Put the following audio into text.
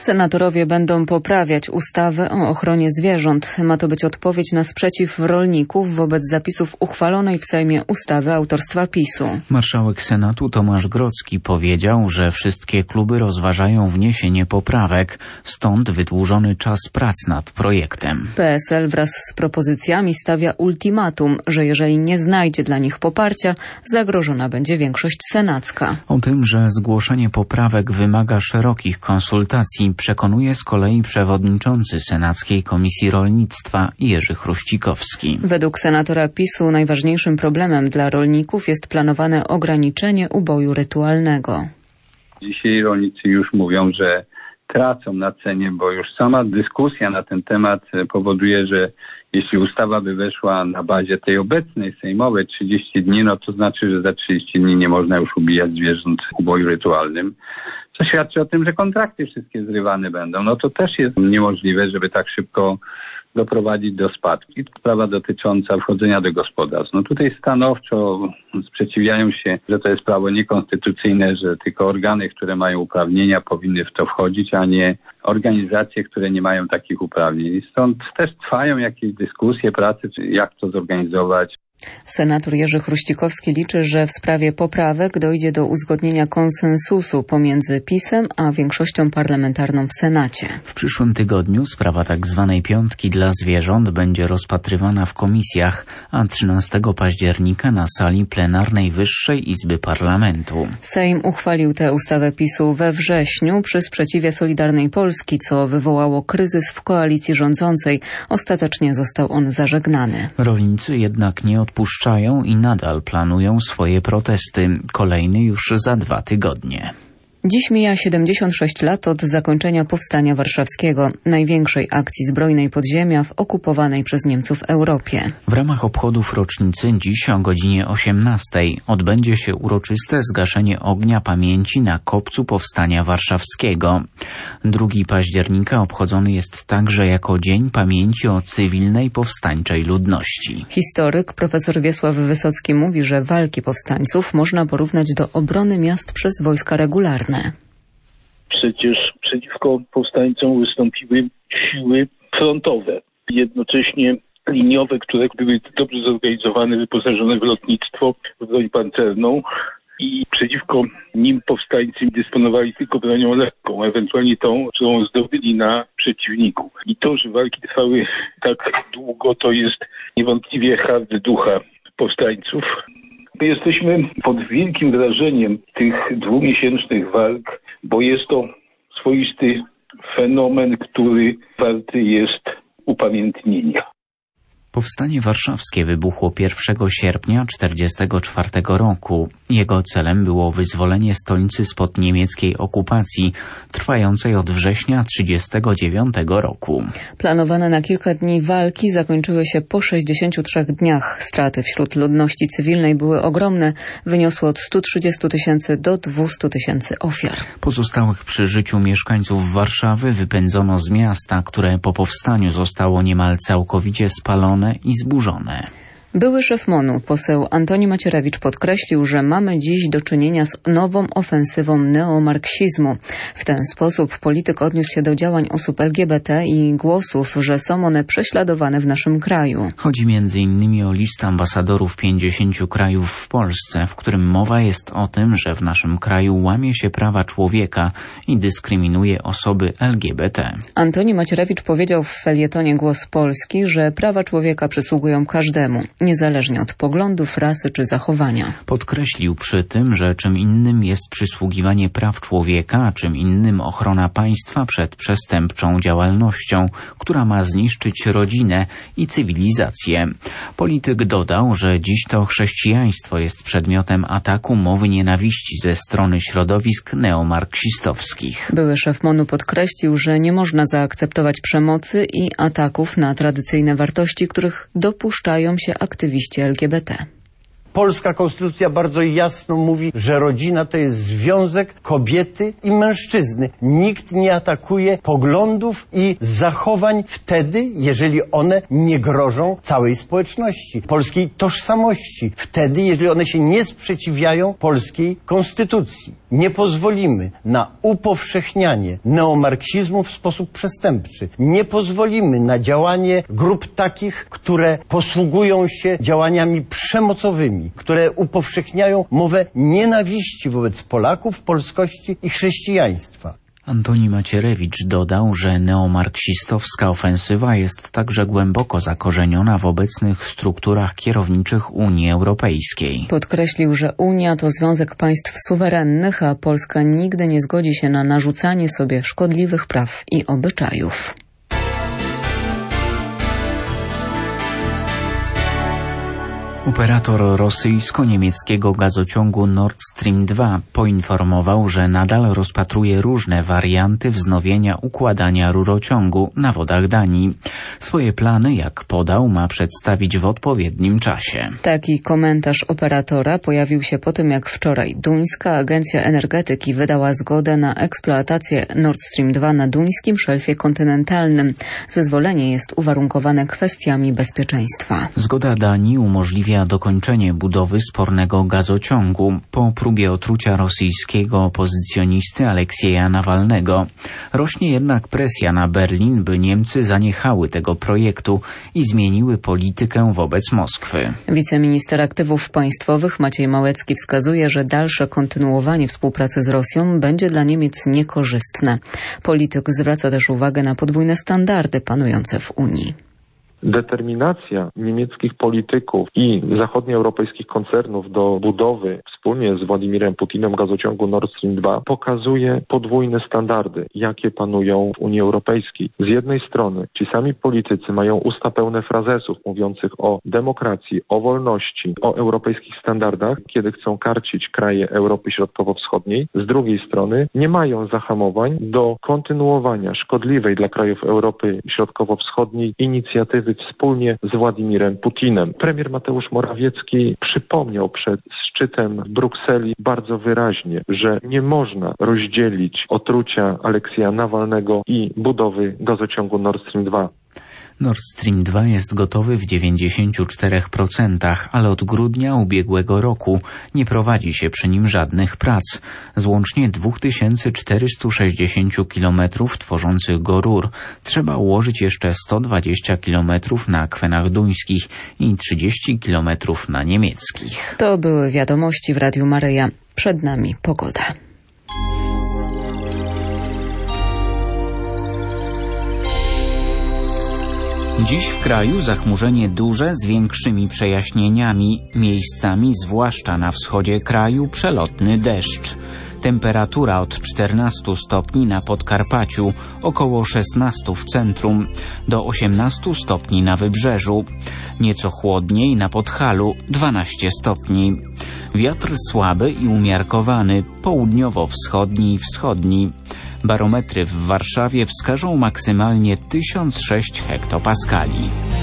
Senatorowie będą poprawiać ustawę o ochronie zwierząt. Ma to być odpowiedź na sprzeciw rolników wobec zapisów uchwalonej w Sejmie ustawy autorstwa PiS-u. Marszałek Senatu Tomasz Grodzki powiedział, że wszystkie kluby rozważają wniesienie poprawek, stąd wydłużony czas prac nad projektem. PSL wraz z propozycjami stawia ultimatum, że jeżeli nie znajdzie dla nich poparcia, zagrożona będzie większość senacka. O tym, że zgłoszenie poprawek wymaga szerokich konsultacji, przekonuje z kolei przewodniczący Senackiej Komisji Rolnictwa Jerzy Chruścikowski. Według senatora PiS-u najważniejszym problemem dla rolników jest planowane ograniczenie uboju rytualnego. Dzisiaj rolnicy już mówią, że tracą na cenie, bo już sama dyskusja na ten temat powoduje, że jeśli ustawa by weszła na bazie tej obecnej sejmowej 30 dni, no to znaczy, że za 30 dni nie można już ubijać zwierząt w uboju rytualnym. Co świadczy o tym, że kontrakty wszystkie zrywane będą. No to też jest niemożliwe, żeby tak szybko doprowadzić do spadku. I sprawa dotycząca wchodzenia do gospodarstw. No tutaj stanowczo sprzeciwiają się, że to jest prawo niekonstytucyjne, że tylko organy, które mają uprawnienia, powinny w to wchodzić, a nie organizacje, które nie mają takich uprawnień. I stąd też trwają jakieś dyskusje, prace, jak to zorganizować. Senator Jerzy Chruścikowski liczy, że w sprawie poprawek dojdzie do uzgodnienia konsensusu pomiędzy PiS-em a większością parlamentarną w Senacie. W przyszłym tygodniu sprawa tzw. piątki dla zwierząt będzie rozpatrywana w komisjach, a 13 października na sali plenarnej Wyższej Izby Parlamentu. Sejm uchwalił tę ustawę PiS-u we wrześniu przy sprzeciwie Solidarnej Polski, co wywołało kryzys w koalicji rządzącej. Ostatecznie został on zażegnany. Rolnicy jednak nie odpuszczają i nadal planują swoje protesty. Kolejny już za 2 tygodnie. Dziś mija 76 lat od zakończenia Powstania Warszawskiego, największej akcji zbrojnej podziemia w okupowanej przez Niemców Europie. W ramach obchodów rocznicy dziś o godzinie 18 odbędzie się uroczyste zgaszenie ognia pamięci na Kopcu Powstania Warszawskiego. 2 października obchodzony jest także jako Dzień Pamięci o cywilnej powstańczej ludności. Historyk profesor Wiesław Wysocki mówi, że walki powstańców można porównać do obrony miast przez wojska regularne. Przecież przeciwko powstańcom wystąpiły siły frontowe, jednocześnie liniowe, które były dobrze zorganizowane, wyposażone w lotnictwo, w broń pancerną i przeciwko nim powstańcy dysponowali tylko bronią lekką, ewentualnie tą, którą zdobyli na przeciwniku. I to, że walki trwały tak długo, to jest niewątpliwie hard ducha powstańców. My jesteśmy pod wielkim wrażeniem tych 2-miesięcznych walk, bo jest to swoisty fenomen, który warty jest upamiętnienia. Powstanie warszawskie wybuchło 1 sierpnia 1944 roku. Jego celem było wyzwolenie stolicy spod niemieckiej okupacji, trwającej od września 1939 roku. Planowane na kilka dni walki zakończyły się po 63 dniach. Straty wśród ludności cywilnej były ogromne. Wyniosły od 130 000 do 200 000 ofiar. Pozostałych przy życiu mieszkańców Warszawy wypędzono z miasta, które po powstaniu zostało niemal całkowicie spalone i zburzone. Były szef MON-u, poseł Antoni Macierewicz podkreślił, że mamy dziś do czynienia z nową ofensywą neomarksizmu. W ten sposób polityk odniósł się do działań osób LGBT i głosów, że są one prześladowane w naszym kraju. Chodzi m.in. o list ambasadorów 50 krajów w Polsce, w którym mowa jest o tym, że w naszym kraju łamie się prawa człowieka i dyskryminuje osoby LGBT. Antoni Macierewicz powiedział w felietonie Głos Polski, że prawa człowieka przysługują każdemu, niezależnie od poglądów, rasy czy zachowania. Podkreślił przy tym, że czym innym jest przysługiwanie praw człowieka, a czym innym ochrona państwa przed przestępczą działalnością, która ma zniszczyć rodzinę i cywilizację. Polityk dodał, że dziś to chrześcijaństwo jest przedmiotem ataku mowy nienawiści ze strony środowisk neomarksistowskich. Były szef MON-u podkreślił, że nie można zaakceptować przemocy i ataków na tradycyjne wartości, których dopuszczają się aktywiści LGBT. Polska konstytucja bardzo jasno mówi, że rodzina to jest związek kobiety i mężczyzny. Nikt nie atakuje poglądów i zachowań wtedy, jeżeli one nie grożą całej społeczności, polskiej tożsamości. Wtedy, jeżeli one się nie sprzeciwiają polskiej konstytucji. Nie pozwolimy na upowszechnianie neomarksizmu w sposób przestępczy. Nie pozwolimy na działanie grup takich, które posługują się działaniami przemocowymi, które upowszechniają mowę nienawiści wobec Polaków, polskości i chrześcijaństwa. Antoni Macierewicz dodał, że neomarksistowska ofensywa jest także głęboko zakorzeniona w obecnych strukturach kierowniczych Unii Europejskiej. Podkreślił, że Unia to związek państw suwerennych, a Polska nigdy nie zgodzi się na narzucanie sobie szkodliwych praw i obyczajów. Operator rosyjsko-niemieckiego gazociągu Nord Stream 2 poinformował, że nadal rozpatruje różne warianty wznowienia układania rurociągu na wodach Danii. Swoje plany, jak podał, ma przedstawić w odpowiednim czasie. Taki komentarz operatora pojawił się po tym, jak wczoraj duńska Agencja Energetyki wydała zgodę na eksploatację Nord Stream 2 na duńskim szelfie kontynentalnym. Zezwolenie jest uwarunkowane kwestiami bezpieczeństwa. Zgoda Danii umożliwia dokończenie budowy spornego gazociągu po próbie otrucia rosyjskiego opozycjonisty Aleksieja Nawalnego. Rośnie jednak presja na Berlin, by Niemcy zaniechały tego projektu i zmieniły politykę wobec Moskwy. Wiceminister Aktywów Państwowych Maciej Małecki wskazuje, że dalsze kontynuowanie współpracy z Rosją będzie dla Niemiec niekorzystne. Polityk zwraca też uwagę na podwójne standardy panujące w Unii. Determinacja niemieckich polityków i zachodnioeuropejskich koncernów do budowy wspólnie z Władimirem Putinem gazociągu Nord Stream 2 pokazuje podwójne standardy, jakie panują w Unii Europejskiej. Z jednej strony ci sami politycy mają usta pełne frazesów mówiących o demokracji, o wolności, o europejskich standardach, kiedy chcą karcić kraje Europy Środkowo-Wschodniej. Z drugiej strony nie mają zahamowań do kontynuowania szkodliwej dla krajów Europy Środkowo-Wschodniej inicjatywy wspólnie z Władimirem Putinem. Premier Mateusz Morawiecki przypomniał przed szczytem w Brukseli bardzo wyraźnie, że nie można rozdzielić otrucia Aleksieja Nawalnego i budowy gazociągu Nord Stream 2. Nord Stream 2 jest gotowy w 94%, ale od grudnia ubiegłego roku nie prowadzi się przy nim żadnych prac. Z łącznie 2460 km tworzących go rur trzeba ułożyć jeszcze 120 km na akwenach duńskich i 30 km na niemieckich. To były wiadomości w Radiu Maryja. Przed nami pogoda. Dziś w kraju zachmurzenie duże z większymi przejaśnieniami. Miejscami, zwłaszcza na wschodzie kraju, przelotny deszcz. Temperatura od 14 stopni na Podkarpaciu, około 16 w centrum, do 18 stopni na Wybrzeżu. Nieco chłodniej na Podhalu, 12 stopni. Wiatr słaby i umiarkowany, południowo-wschodni i wschodni. Barometry w Warszawie wskażą maksymalnie 1006 hektopaskali.